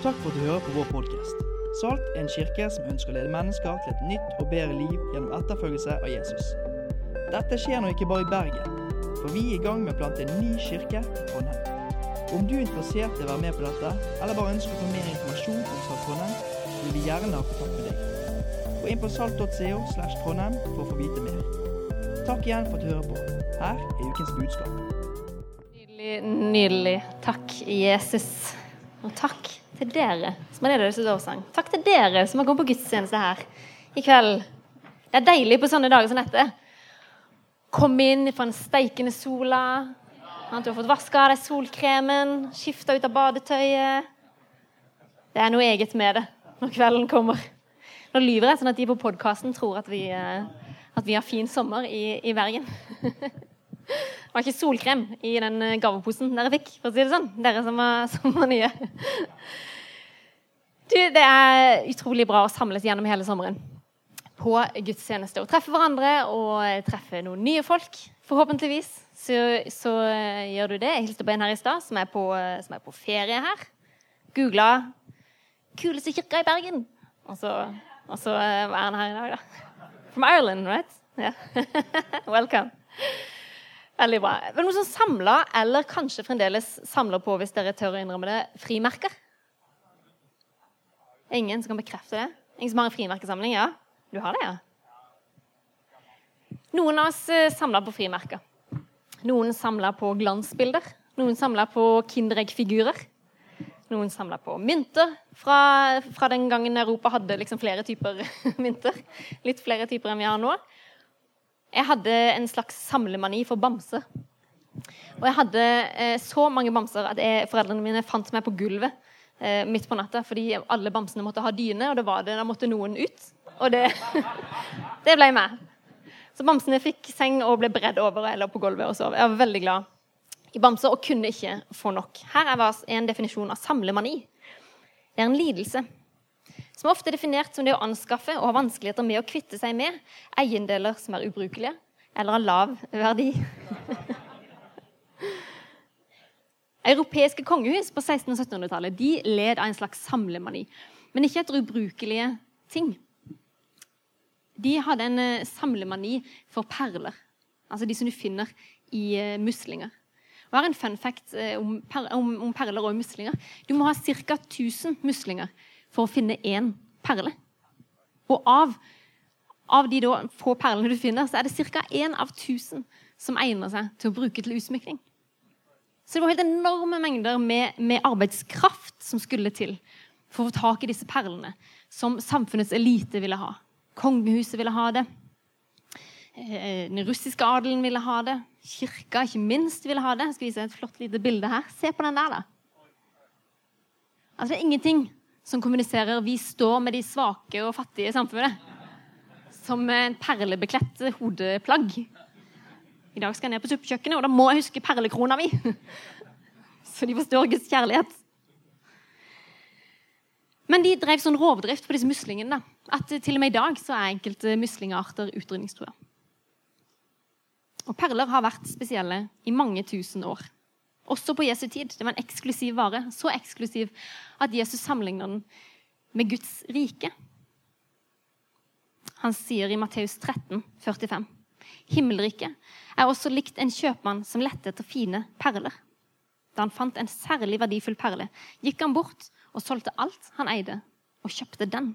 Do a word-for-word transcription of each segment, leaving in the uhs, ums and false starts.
Takk for at du hører på vår podcast. Salt er en kirke som ønsker å lede mennesker til et nytt og bedre liv gjennom etterfølgelse av Jesus. Dette skjer nå ikke bare i Bergen, for vi er i gang med å plante en ny kirke i Trondheim. Om du er interessert i å være med på dette, eller bare ønsker å få mer informasjon om Salt Trondheim, vil vi gjerne ha kontakt med deg. Gå inn på salt punktum co slash Trondheim for å få vite mer. Takk igjen for at du hører på. Her er ukens budskap. Nydelig, nydelig. Takk, Jesus. Og takk til dere som har ledet oss i lovsang. Takk til dere som har kommet på gudstjeneste her i kveld. Det er deilig på sånne dager som dette. Kom inn fra en steikende sola. Du har fått vasket av deg solkremen, skiftet ut av badetøyet. Det er noe eget med det når kvelden kommer. Nå lyver jeg sånn at de på podcasten tror at vi, at vi har fin sommer i, i Bergen. Det var ikke solkrem i den gaveposen dere fikk, for å si det sånn. Dere som var, som var nye. Du, det er utrolig bra å samles gjennom hele sommeren på gudstjeneste og treffe hverandre og treffe noen nye folk. Forhåpentligvis så, så gjør du det. Jeg hilste på en her i sted som er på, som er på ferie her. Googlet kuleste kirka i Bergen. Og så, og så er han her i dag da. From Ireland, right? Yeah. Welcome. Veldig bra. Er det noen som samler, eller kanskje fremdeles samler på, hvis dere tør å innrømme det, frimerker? Ingen som kan bekrefte det? Ingen som har en frimerkesamling? Ja, du har det, ja. Noen av oss samler på frimerker. Noen samler på glansbilder. Noen samler på Kinderegg-figurer. Noen samler på mynter fra, fra den gangen Europa hadde liksom flere typer mynter. Litt flere typer enn vi har nå. Jeg hadde en slags samlemani for bamser. Og jeg hadde eh, så mange bamser at jeg, foreldrene mine fant meg på gulvet eh, midt på natta, fordi alle bamsene måtte ha dyne, og det var det, da måtte noen ut. Og det, det ble meg. Så bamsene fikk seng og ble bredd over eller på gulvet og sov. Jeg var veldig glad i bamser og kunne ikke få nok. Her er en definisjon av samlemani. Det er en lidelse som er ofte definert som det å anskaffe og ha vanskeligheter med å kvitte seg med eiendeler som er ubrukelige eller av lav verdi. Europeiske kongehus på seksten- og syttenhundretallet, de led av en slags samlemani, men ikke etter ubrukelige ting. De hadde en samlemani for perler, altså de som du finner i muslinger. Og her er en fun fact om, per, om, om perler og muslinger. Du må ha cirka tusen muslinger for å finne en perle. Og av, av de da, få perlene du finner, så er det cirka en av tusen som egner seg til å bruke til utsmykning. Så det var helt enorme mengder med, med arbeidskraft som skulle til for å få tak i disse perlene, som samfunnets elite ville ha. Kongehuset ville ha det. Den russiske adelen ville ha det. Kirka, ikke minst, ville ha det. Jeg skal vise et flott lite bilde her. Se på den der, da. Altså, det er ingenting som kommuniserer vi står med de svake og fattige i samfunnet som en perlebeklett hodeplagg. I dag skal jeg ned på suppekjøkkenet, og da må jeg huske perlekrona mi. Så de forstår Guds kjærlighet. Men de drev sånn rovdrift på disse muslingene, da, at til og med i dag så er enkelte muslingarter utrydningstrua. Og perler har vært spesielle i mange tusen år. Også på Jesu tid. Det var en eksklusiv vare. Så eksklusiv at Jesus sammenligner den med Guds rike. Han sier i Matteus tretten, førtifem. Himmelriket er også likt en kjøpmann som lette etter fine perler. Da han fant en særlig verdifull perle, gikk han bort og solgte alt han eide, og kjøpte den.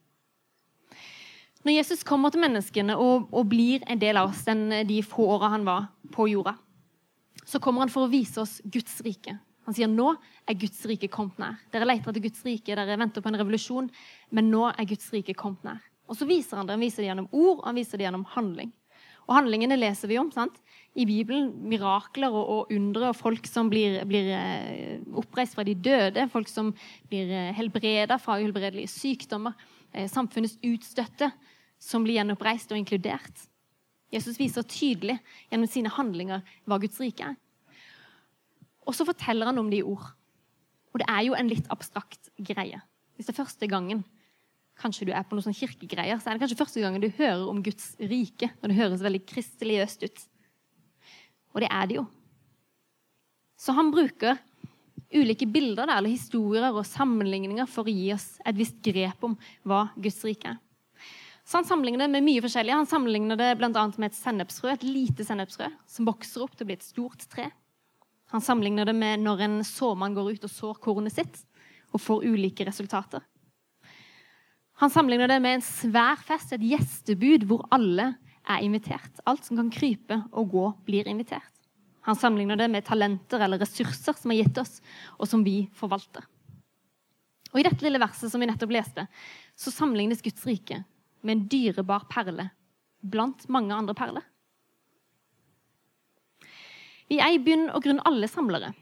Når Jesus kommer til menneskene og, og blir en del av oss den, de få årene han var på jorda, så kommer han for å vise oss Guds rike. Han sier, nå er Guds rike kommet nær. Dere leter etter Guds rike, dere venter på en revolusjon, men nå er Guds rike kommet nær. Og så viser han det, han viser det gjennom ord, og han viser det gjennom handling. Og handlingene leser vi om, sant? I Bibelen, mirakler og, og undre, og folk som blir, blir oppreist fra de døde, folk som blir helbredet fra uhelbredelige sykdommer, samfunnets utstøtte, som blir gjenoppreist og inkludert. Jesus viser tydelig gjennom sine handlinger hva Guds rike er. Og så forteller han om det i ord. Og det er jo en litt abstrakt greie. Hvis det er første gangen, kanskje du er på noen sånne kirkegreier, så er det kanskje første gangen du hører om Guds rike, og det høres veldig kristeliøst ut. Og det er det jo. Så han bruker ulike bilder der, eller historier og sammenligninger for å gi oss et visst grep om hva Guds rike er. Så han sammenligner det med mye forskjellig. Han sammenligner det blant annet med et sennepsfrø, et lite sennepsfrø, som vokser opp til å bli et stort tre. Han sammenligner det med når en såmann går ut og sår kornet sitt, og får ulike resultater. Han sammenligner det med en svær fest, et gjestebud hvor alle er invitert. Alt som kan krype og gå blir invitert. Han sammenligner det med talenter eller ressurser som er gitt oss, og som vi forvalter. Og i dette lille verset som vi nettopp leste, så sammenlignes Guds rike med en dyrebar perle blant mange andre perler. Vi er i bunn og grunn alle samlere.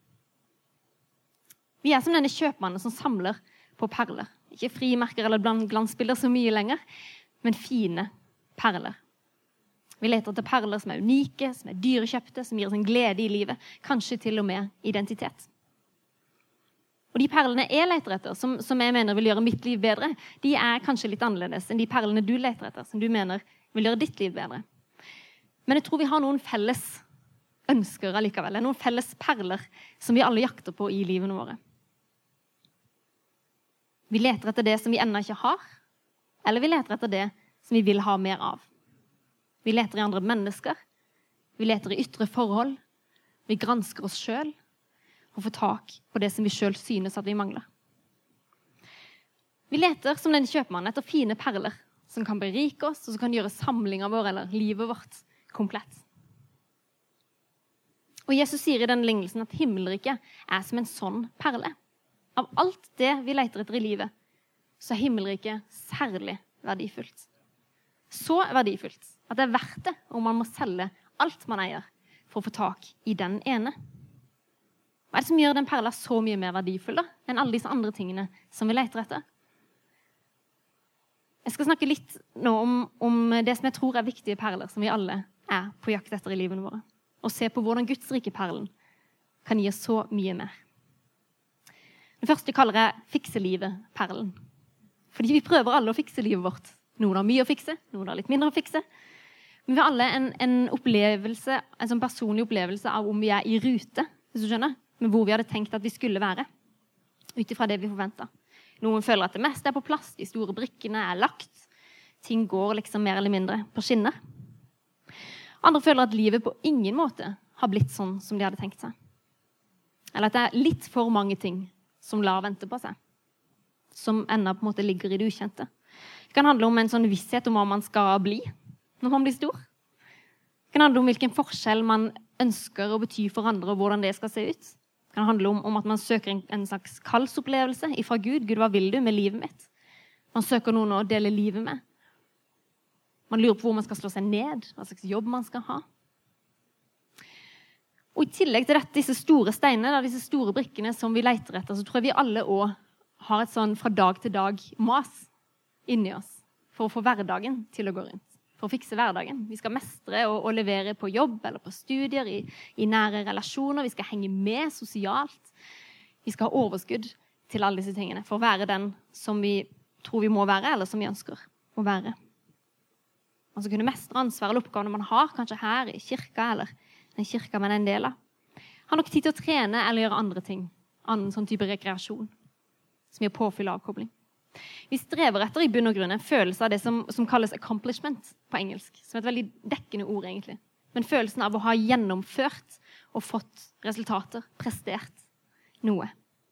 Vi er som denne kjøpmannen som samler på perler. Ikke frimerker eller glansbilder så mye lenger, men fine perler. Vi leter etter perler som er unike, som er dyrekjøpte, som gir oss en glede i livet, kanskje til og med identitet. Og de perlene jeg leter etter, som, som jeg mener vil gjøre mitt liv bedre, de er kanskje litt annerledes enn de perlene du leter etter, som du mener vil gjøre ditt liv bedre. Men jeg tror vi har noen felles ønsker allikevel, noen felles perler som vi alle jakter på i livene våre. Vi leter etter det som vi ennå ikke har, eller vi leter etter det som vi vil ha mer av. Vi leter i andre mennesker, vi leter i ytre forhold, vi gransker oss selv, og får tak på det som vi selv synes at vi mangler. Vi leter som denne kjøpmannen etter fine perler, som kan berike oss, og som kan gjøre samlingen vår eller livet vårt komplett. Og Jesus sier i den lignelsen at himmelriket er som en sånn perle. Av alt det vi leter etter i livet, så er himmelriket særlig verdifullt. Så verdifullt at det er verdt det om man må selge alt man eier for å få tak i den ene. Hva er det som gjør den perla så mye mer verdifull da, enn alle disse andre tingene som vi leter etter? Jeg skal snakke litt nå om, om det som jeg tror er viktige perler, som vi alle er på jakt etter i livene våre, og se på hvordan Guds rike perlen kan gi oss så mye mer. Den første kaller jeg fikselivet-perlen. Fordi vi prøver alle å fikse livet vårt. Noen har mye å fikse, noen har litt mindre å fikse. Men vi har alle en, en opplevelse, en sånn personlig opplevelse av om vi er i rute, hvis du skjønner, med hvor vi hadde tenkt at vi skulle være, utifra det vi forventet. Noen føler at det meste er på plass, de store brikkene er lagt, ting går liksom mer eller mindre på skinner. Andre føler at livet på ingen måte har blitt sånn som de hadde tenkt seg. Eller at det er litt for mange ting som lar vente på seg, som enda på en måte ligger i det ukjente. Det kan handle om en sånn visshet om hva man skal bli når man blir stor. Det kan handle om hvilken forskjell man ønsker å bety for andre, og hvordan det skal se ut. Det kan handle om, om at man søker en, en slags kallsopplevelse ifra Gud. Gud, hva vil du med livet mitt? Man søker noen å dele livet med. Man lurer på hvor man skal slå seg ned, hva slags jobb man skal ha. Og i tillegg til dette, disse store steinene, disse store brikkene som vi leter etter, så tror jeg vi alle også har et sånn fra dag til dag mas inni oss for å få hverdagen til å gå rundt, for å fikse hverdagen. Vi skal mestre og, og levere på jobb eller på studier, i, i nære relasjoner. Vi skal henge med sosialt. Vi skal ha overskudd til alle disse tingene for å være den som vi tror vi må være, eller som vi ønsker å være. Man skal kunne mestre ansvar eller oppgavene man har, kanskje her i kirka, eller den kirka man er en del av. Ha nok tid til å trene eller gjøre andre ting, annen sånn type rekreasjon, som gir påfyll og avkobling. Vi strever etter i bunn og grunn en følelse av det som, som kalles accomplishment på engelsk, som er et veldig dekkende ord egentlig. Men følelsen av å ha gjennomført og fått resultater, prestert noe.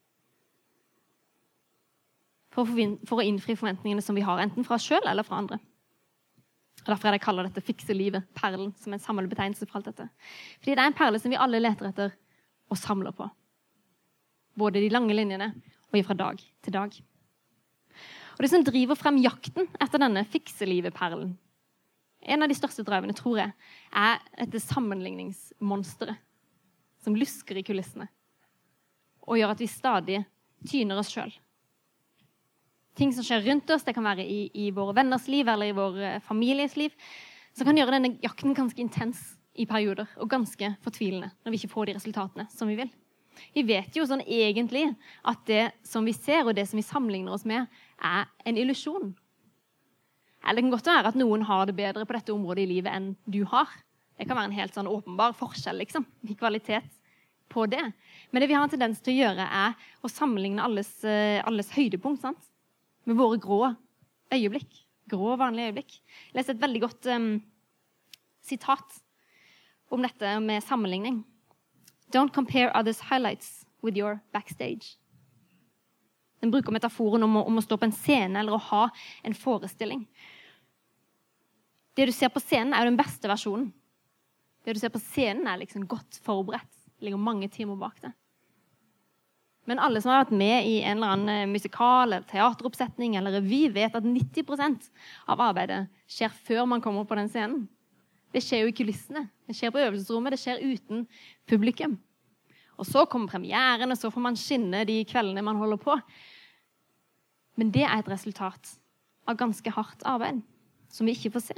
For å, for å innfri forventningene som vi har, enten fra oss selv eller fra andre. Og derfor er det jeg kaller dette fikselivet, perlen, som en samlebetegnelse for alt dette. Fordi det er en perle som vi alle leter etter og samler på. Både de lange linjene og fra dag til dag. Og det som driver frem jakten etter denne fikselivet-perlen, en av de største drivene, tror jeg, er dette sammenligningsmonsteret som lusker i kulissene og gjør at vi stadig tyner oss selv. Ting som skjer rundt oss, det kan være i, i våre venners liv eller i vår families liv, så kan gjøre denne jakten ganske intens i perioder og ganske fortvilende når vi ikke får de resultatene som vi vil. Vi vet jo sånn egentlig at det som vi ser og det som vi sammenligner oss med er en illusjon. Eller det kan godt være at noen har det bedre på dette området i livet enn du har. Det kan være en helt sånn åpenbar forskjell liksom, i kvalitet på det. Men det vi har en tendens til å gjøre er å sammenligne alles, alles høydepunkt, sant? Med våre grå øyeblikk. Grå, vanlige øyeblikk. Jeg leste et veldig godt um, sitat om dette med sammenligning. Don't compare others' highlights with your backstage. Den bruker metaforen om å, om å stå på en scene eller å ha en forestilling. Det du ser på scenen er jo den beste versjonen. Det du ser på scenen er liksom godt forberedt. Det ligger mange timer bak det. Men alle som har vært med i en eller annen musikal eller teateroppsetning eller revy vet at nitti prosent av arbeidet skjer før man kommer på den scenen. Det skjer jo i kulissene. Det skjer på øvelsesrommet. Det skjer uten publikum. Og så kommer premieren, og så får man skinne de kveldene man holder på. Men det er et resultat av ganske hardt arbeid, som vi ikke får se.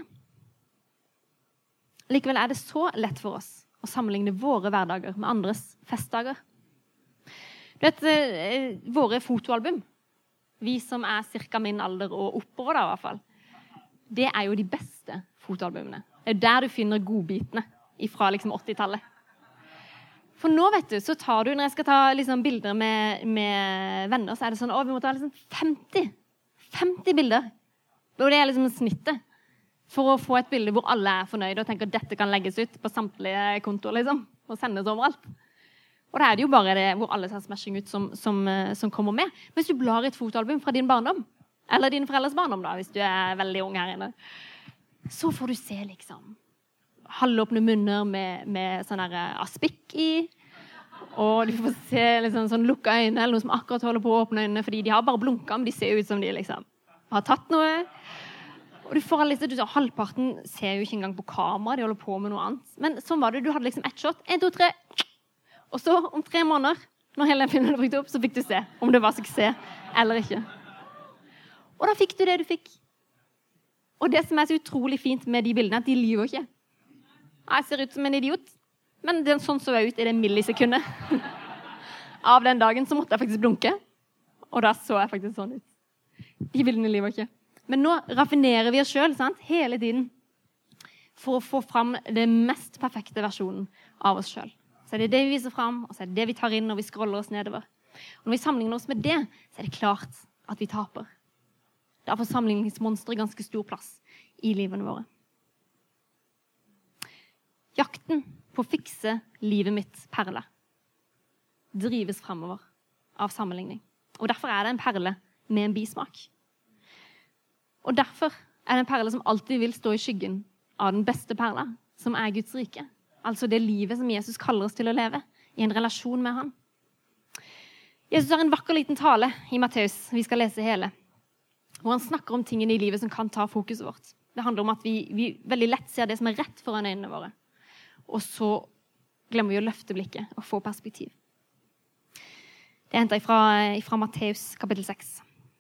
Likevel er det så lett for oss å sammenligne våre hverdager med andres festdager. Du vet, våre fotoalbum, vi som er cirka min alder og oppover da i hvert fall, det er jo de beste fotoalbumene. Det er jo der du finner godbitene fra liksom åttitallet. For nå, vet du, så tar du, når jeg skal ta liksom, bilder med, med venner, så er det sånn, å, vi må ta liksom femti, femti bilder. Og det er liksom snittet for å få et bilde hvor alle er fornøyde og tenker at dette kan legges ut på samtlige kontoer, liksom, og sendes overalt. Og det er det jo bare det hvor alle ser smashing ut som, som, som kommer med. Men hvis du blar et fotoalbum fra din barndom, eller din foreldres barndom da, hvis du er veldig ung her inne, så får du se liksom halvåpne munner med, med sånn her aspikk i, og du får se liksom sånn lukka øyne, eller noen som akkurat holder på å åpne øynene, fordi de har bare blunket, men de ser ut som de liksom har tatt noe. Og du får litt, du ser, halvparten ser jo ikke engang på kamera, de holder på med noe annet. Men sånn var det, du hadde liksom ett shot, en, to, tre, og så om tre måneder, når hele den filmen hadde brukt opp, så fikk du se om det var suksess eller ikke. Og da fikk du det du fikk. Og det som er så utrolig fint med de bildene, at de lyver ikke. Jeg ser ut som en idiot, men den sånn så jeg ut i det millisekundet. Av den dagen så måtte jeg faktisk blunke, og da så jeg faktisk sånn ut. De bildene lyver ikke. Men nå raffinerer vi oss selv, sant? Hele tiden, for å få fram det mest perfekte versjonen av oss selv. Så er det det vi viser fram, og så er det det vi tar inn når vi scroller oss nedover. Og når vi sammenligner oss med det, så er det klart at vi taper. Da får sammenligningsmonstre ganske stor plass i livene våre. Jakten på å fikse livet mitt perle drives fremover av sammenligning. Og derfor er det en perle med en bismak. Og derfor er det en perle som alltid vil stå i skyggen av den beste perla, som er Guds rike. Altså det livet som Jesus kaller oss til å leve, i en relasjon med han. Jesus har en vakker liten tale i Matteus, vi skal lese hele, hvor han snakker om tingene i livet som kan ta fokuset vårt. Det handler om at vi, vi veldig lett ser det som er rett foran øynene våre, og så glemmer vi å løfte blikket og få perspektiv. Det er hentet fra, fra Matteus kapittel seks.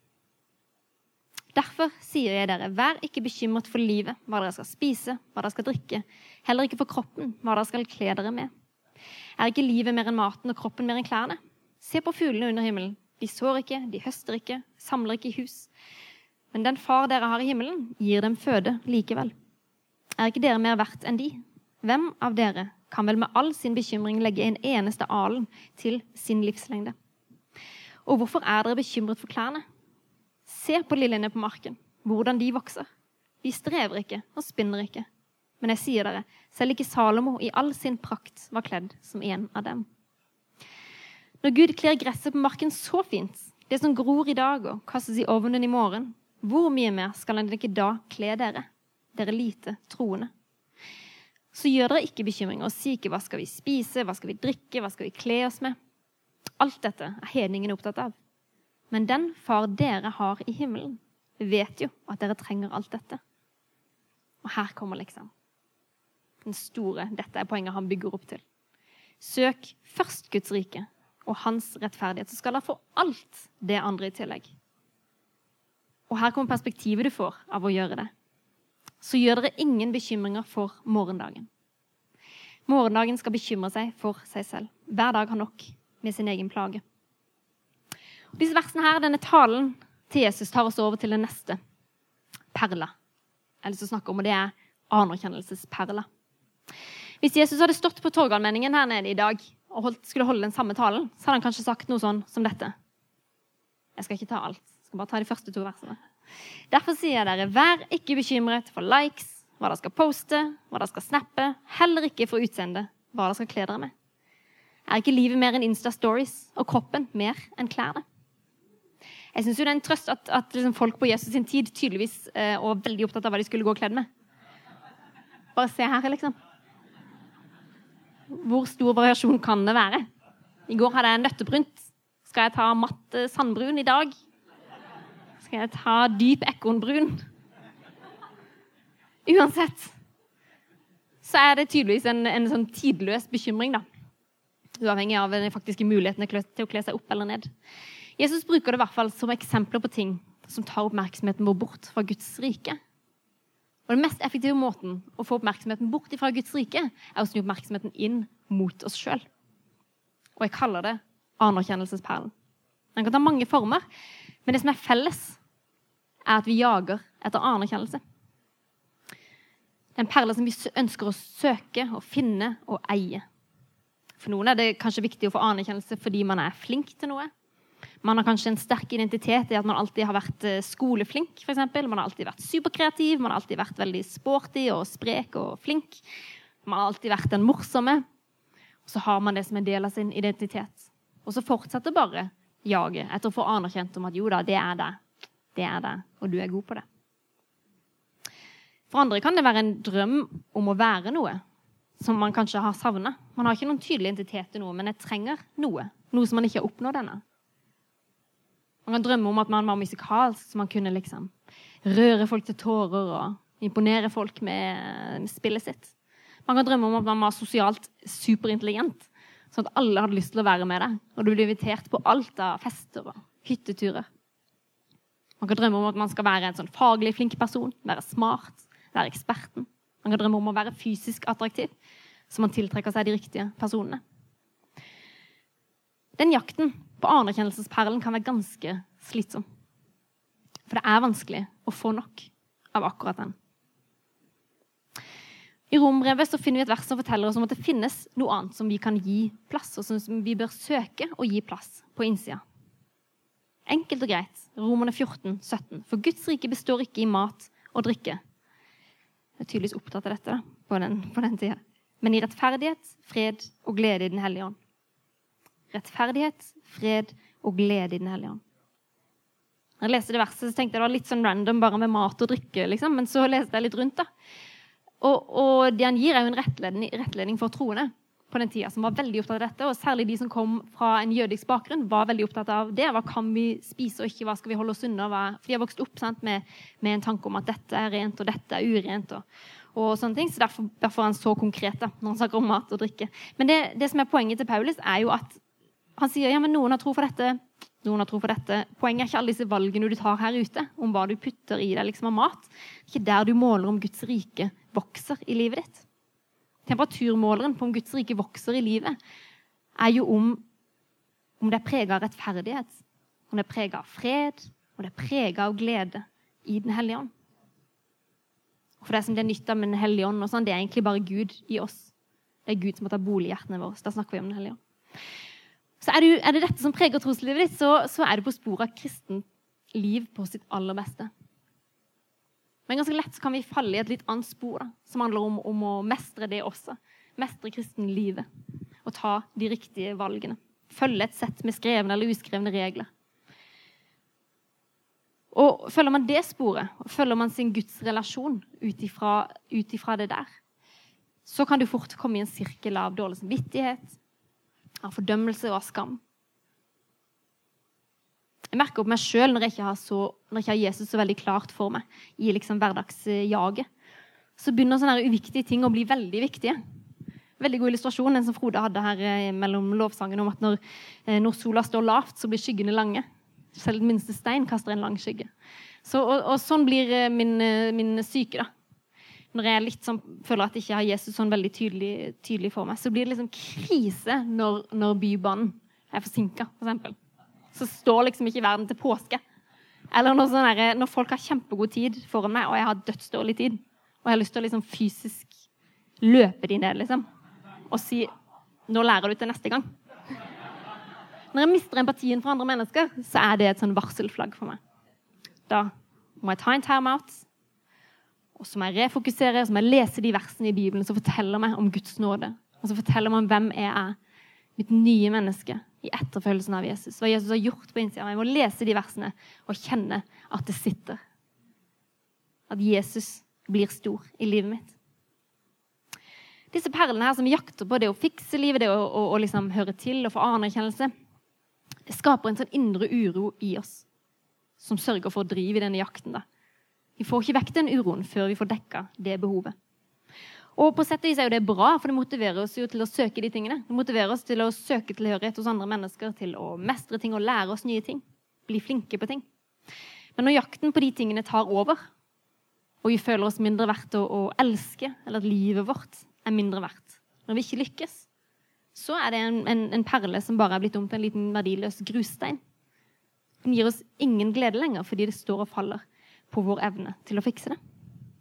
Derfor sier jeg dere, vær ikke bekymret for livet, hva dere skal spise, hva dere skal drikke, heller ikke for kroppen, hva dere skal kle dere med. Er ikke livet mer enn maten og kroppen mer enn klærne? Se på fuglene under himmelen. De sår ikke, de høster ikke, samler ikke i hus. Men den far dere har i himmelen, gir dem føde likevel. Er ikke dere mer verdt enn de? Hvem av dere kan vel med all sin bekymring legge en eneste alen til sin livslengde? Og hvorfor er dere bekymret for klærne? Se på liljene på marken, hvordan de vokser. De strever ikke og spinner ikke. Men jeg sier dere, selv ikke Salomo i all sin prakt var kledd som en av dem. Når Gud kler gresset på marken så fint, det som gror i dag og kastes i ovnen i morgen, hvor mye mer skal han ikke da kle dere, dere lite troende? Så gjør dere ikke bekymring og si ikke hva skal vi spise, hva skal vi drikke, hva skal vi kle oss med. Alt dette er hedningen opptatt av. Men den far dere har i himmelen, vet jo at dere trenger alt dette. Og her kommer liksom den store, dette er poenget han bygger opp til. Søk først Guds rike og hans rettferdighet, så skal dere få alt det andre i tillegg. Og her kommer perspektivet du får av å gjøre det. Så gjør dere ingen bekymringer for morgendagen. Morgendagen skal bekymre seg for seg selv. Hver dag har nok med sin egen plage. Disse versene her, denne talen til Jesus tar oss over til den neste perla. Eller så snakker om, og det er anerkjennelsesperla. Hvis Jesus hadde stått på Torgallmenningen her nede i dag og holdt, skulle holde den samme talen, så hadde han kanskje sagt noe sånn som dette. Jeg skal ikke ta alt, jeg skal bare ta de første to versene. Derfor sier jeg dere, vær ikke bekymret for likes, hva dere skal poste, hva dere skal snappe, heller ikke for utseende, hva dere skal kle dere med. Er ikke livet mer enn Insta-stories, og kroppen mer enn klærne? Jeg synes jo det er en trøst at, at liksom folk på Jesus sin tid tydeligvis eh, og veldig opptatt av hva de skulle gå kledd med. Bare se her, liksom. Hvor stor variasjon kan det være? I går hadde jeg nøttebrunt. Skal jeg ta matt eh, sandbrun i dag? Skal jeg ta dyp ekornbrun? Uansett, så er det tydeligvis en, en sånn tidløs bekymring, da. Uavhengig av den faktiske muligheten til å kle seg opp eller ned. Jesus bruker det i hvert fall som eksempler på ting som tar oppmerksomheten vår bort fra Guds rike. Og den mest effektive måten å få oppmerksomheten bort fra Guds rike er å snu oppmerksomheten inn mot oss selv. Og jeg kaller det anerkjennelsesperlen. Den kan ta mange former, men det som er felles er at vi jager etter anerkjennelse. Det er en perle som vi ønsker å søke og finne og eie. For noen er det kanskje viktig å få anerkjennelse fordi man er flink til noe. Man har kanskje en sterk identitet i at man alltid har vært skoleflink, for eksempel. Man har alltid vært superkreativ, man har alltid vært veldig sporty og sprek og flink. Man har alltid vært den morsomme. Og så har man det som en del av sin identitet. Og så fortsetter bare jaget etter å få anerkjent om at jo da, det er det. Det er det, og du er god på det. For andre kan det være en drøm om å være noe som man kanskje har savnet. Man har ikke noen tydelig identitet til noe, men jeg trenger noe. Noe som man ikke har oppnådd ennå. Man kan drømme om at man var musikalsk, så man kunne liksom røre folk til tårer og imponere folk med spillet sitt. Man kan drømme om at man var sosialt superintelligent, sånn at alle hadde lyst til å være med deg, og du ble invitert på alt av fester og hytteturer. Man kan drømme om at man skal være en sånn faglig flink person, være smart, være eksperten. Man kan drømme om å være fysisk attraktiv, så man tiltrekker seg de riktige personene. Den jakten på anerkjennelsesperlen kan være ganske slitsom. For det er vanskelig å få nok av akkurat den. I Rombrevet så finner vi et vers som forteller oss om at det finnes noe annet som vi kan gi plass, og som vi bør søke å gi plass på innsida. Enkelt og greit, Romerne fjorten sytten. For Guds rike består ikke i mat og drikke. Jeg er tydeligvis opptatt av dette da, på den, på den tiden. Men i rettferdighet, fred og glede i den hellige ånd. Rettferdighet, fred og glede i den hellige ånd. Når jeg leste det verset, så tenkte jeg det var litt sånn random bare med mat og drikke, liksom. Men så leste jeg litt rundt da. Og, og det han gir er jo en rettledning, rettledning for troende på den tiden, som var veldig opptatt av dette, og særlig de som kom fra en jødisk bakgrunn var veldig opptatt av det. Hva kan vi spise og ikke, hva skal vi holde oss unna? Hva? For de har vokst opp sant, med, med en tanke om at dette er rent og dette er urent og, og sånne ting. Så derfor, derfor er han så konkret da, når han snakker om mat og drikke. Men det, det som er poenget til Paulus er jo at han sier, ja, men noen har tro for dette, noen har tro for dette. Poenget er ikke alle disse valgene du tar her ute, om hva du putter i deg liksom av mat. Det er ikke der du måler om Guds rike vokser i livet ditt. Temperaturmåleren på om Guds rike vokser i livet er jo om, om det er preget av rettferdighet, om det er preget av fred, om det er preget av glede i den hellige ånd. Og for det som det er nytt av med den hellige ånd, og sånn, det er egentlig bare Gud i oss. Det er Gud som har tatt bolig i hjertene våre. Da snakker vi om den hellige ånd. Så er det, er det dette som preger troslivet ditt, så, så er det på sporet av kristent liv på sitt aller beste. Men ganske lett så kan vi falle i et litt annet spor da, som handler om, om å mestre det også. Mestre kristenlivet og ta de riktige valgene. Følge et sett med skrevne eller uskrevne regler. Og følger man det sporet, og følger man sin Guds relasjon ut ifra, ut ifra det der, så kan du fort komme i en sirkel av dårlig samvittighet, av fordømmelse og av skam. Jeg merker opp meg selv når jeg ikke har, så, når jeg ikke har Jesus så veldig klart for meg i liksom hverdagsjaget. Så begynner sånne uviktige ting å bli veldig viktige. Veldig god illustrasjon, den som Frode hadde her mellom lovsangen om at når, når sola står lavt, så blir skyggene lange. Selv den minste stein kaster en lang skygge. Så, og, og sånn blir min, min syke da. Når jeg litt sånn, føler at jeg ikke har Jesus sånn veldig tydelig, tydelig for meg, så blir det liksom krise når, når bybanen er forsinket, for eksempel. Så står liksom ikke verden til påske. Eller når, sånn her, når folk har kjempegod tid foran meg, og jeg har dødsdårlig tid, og jeg har lyst til å liksom fysisk løpe de ned, liksom, og si, nå lærer du til neste gang. Når jeg mister empatien for andre mennesker, så er det et sånn varselflagg for meg. Da må jeg ta en time-out, og så må jeg refokusere, så må jeg lese de versene i Bibelen som forteller meg om Guds nåde, og som forteller meg om hvem jeg er, mitt nye menneske, i etterfølgelsen av Jesus. Hva Jesus har gjort på innsiden. Jeg må lese de versene og kjenne at det sitter. At Jesus blir stor i livet mitt. Disse perlene her som jakter på det å fikse livet, det å, å, å liksom høre til og få anerkjennelse, det skaper en sånn indre uro i oss, som sørger for å drive i denne jakten. Da. Vi får ikke vekk den uroen før vi får dekket det behovet. Og på sett og vis er jo det bra, for det motiverer oss jo til å søke de tingene. Det motiverer oss til å søke tilhørighet hos andre mennesker, til å mestre ting og lære oss nye ting. Bli flinke på ting. Men når jakten på de tingene tar over, og vi føler oss mindre verdt å, å elske, eller at livet vårt er mindre verdt, når vi ikke lykkes, så er det en, en, en perle som bare er blitt om til en liten verdiløs grusstein. Den gir oss ingen glede lenger, fordi det står og faller på vår evne til å fikse det.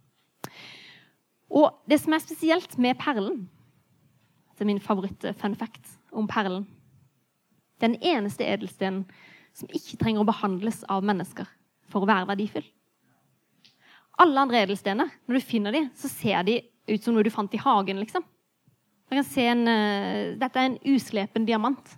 Og det som er spesielt med perlen, det er min favoritt fun fact om perlen, den eneste edelstenen som ikke trenger å behandles av mennesker for å være verdifull. Alle andre edelstener, når du finner dem, så ser de ut som noe du fant i hagen, liksom. Man kan se en, uh, dette er en uslepen diamant.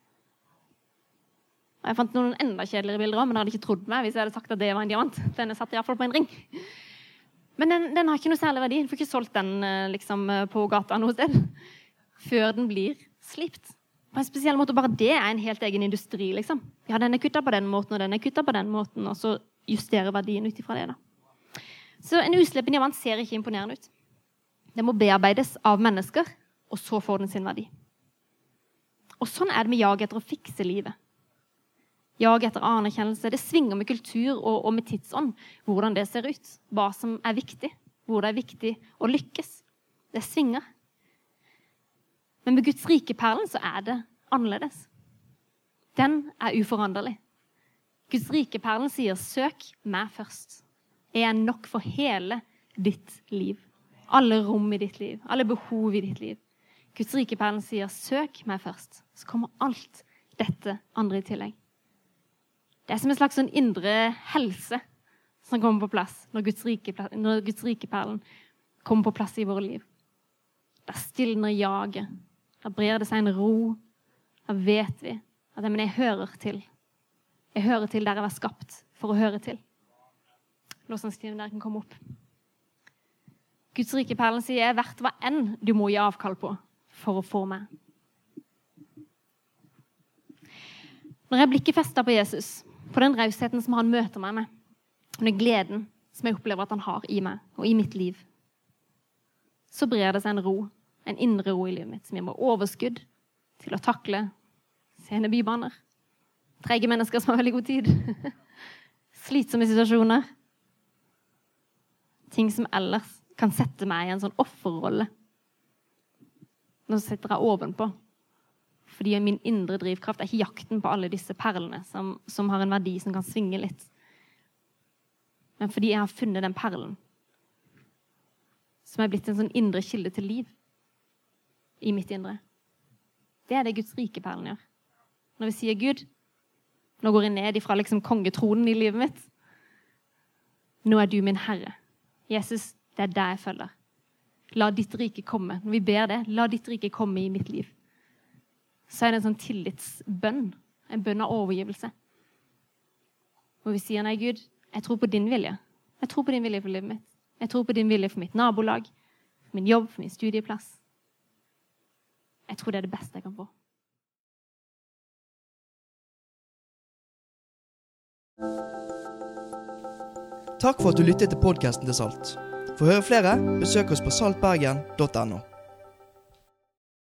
Jeg fant noen enda kjedeligere bilder også, men jeg hadde ikke trodd meg hvis jeg hadde sagt at det var en diamant. Denne satt i hvert fall på en ring. Men den, den har ikke noe særlig verdi. Du får ikke solgt den liksom, på gata noe sted før den blir slipt. På en spesiell måte, bare det er en helt egen industri, liksom. Ja, den er kuttet på den måten, og den er kuttet på den måten, og så justerer verdien ut ifra det, da. Så en uslepen diamant ser ikke imponerende ut. Den må bearbeides av mennesker, og så får den sin verdi. Og sånn er det med jag etter å fikse livet. Jag etter anerkjennelse, det svinger med kultur og, og med tidsånd, hvordan det ser ut, hva som er viktig, hvor det er viktig å lykkes. Det svinger. Men med Guds rike perlen så er det annerledes. Den er uforanderlig. Guds rike perlen sier, søk meg først. Jeg er nok for hele ditt liv. Alle rom i ditt liv, alle behov i ditt liv. Guds rike perlen sier, søk meg først. Så kommer alt dette andre i tillegg. Det er som en slags sånn indre helse som kommer på plass når Guds rike, når Guds rike perlen kommer på plass i våre liv. Da stilner jaget. Da brer det seg en ro. Da vet vi at jeg hører til. Jeg hører til der jeg var skapt for å høre til. Låsangstimen der kan komme opp. Guds rike perlen sier jeg er verdt hva enn du må gi avkall på for å få meg. Når jeg blikker festet på Jesus, på den rausheten som han møter meg med, og den gleden som jeg opplever at han har i meg og i mitt liv, så brer det seg en ro, en indre ro i livet mitt, som gir meg overskudd til å takle sene bybaner, trege mennesker som har veldig god tid, slitsomme situasjoner, ting som ellers kan sette meg i en sånn offerrolle. Nå sitter jeg ovenpå, fordi min indre drivkraft er ikke jakten på alle disse perlene som, som har en verdi som kan svinge litt. Men fordi jeg har funnet den perlen som er blitt en sånn indre kilde til liv i mitt indre. Det er det Guds rike perlen gjør. Når vi sier Gud, nå går jeg ned ifra liksom kongetronen i livet mitt. Nå er du min Herre. Jesus, det er deg jeg følger. La ditt rike komme. Når vi ber det, la ditt rike komme i mitt liv. Så er det en sånn tillitsbønn, en bønn av overgivelse. Hvor vi sier, nei Gud, jeg tror på din vilje. Jeg tror på din vilje for livet mitt. Jeg tror på din vilje for mitt nabolag, for min jobb, for min studieplass. Jeg tror det er det beste jeg kan få. Takk for at du lyttet til podcasten til Salt. For å høre flere, besøk oss på saltbergen punktum no.